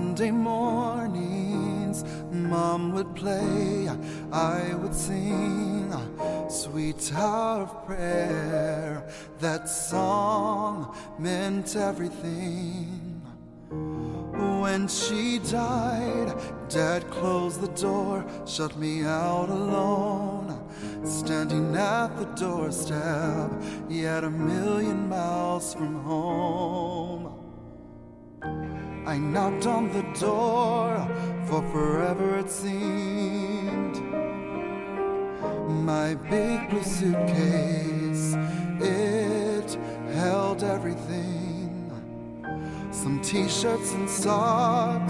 Sunday mornings, Mom would play, I would sing, Sweet Hour of Prayer. That song meant everything. When she died, Dad closed the door, shut me out alone, standing at the doorstep, yet a million miles from home. I knocked on the door, for forever it seemed. My big blue suitcase, it held everything. Some t-shirts and socks,